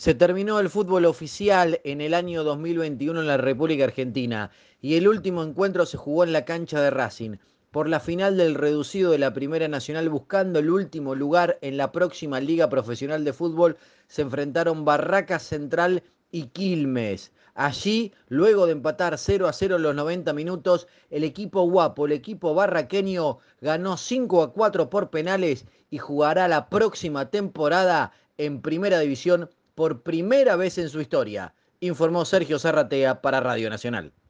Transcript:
Se terminó el fútbol oficial en el año 2021 en la República Argentina y el último encuentro se jugó en la cancha de Racing por la final del reducido de la Primera Nacional buscando el último lugar en la próxima Liga Profesional de Fútbol. Se enfrentaron Barracas Central y Quilmes. Allí, luego de empatar 0-0 en los 90 minutos, el equipo guapo, el equipo barraqueño, ganó 5-4 por penales y jugará la próxima temporada en Primera División por primera vez en su historia, informó Sergio Zarratea para Radio Nacional.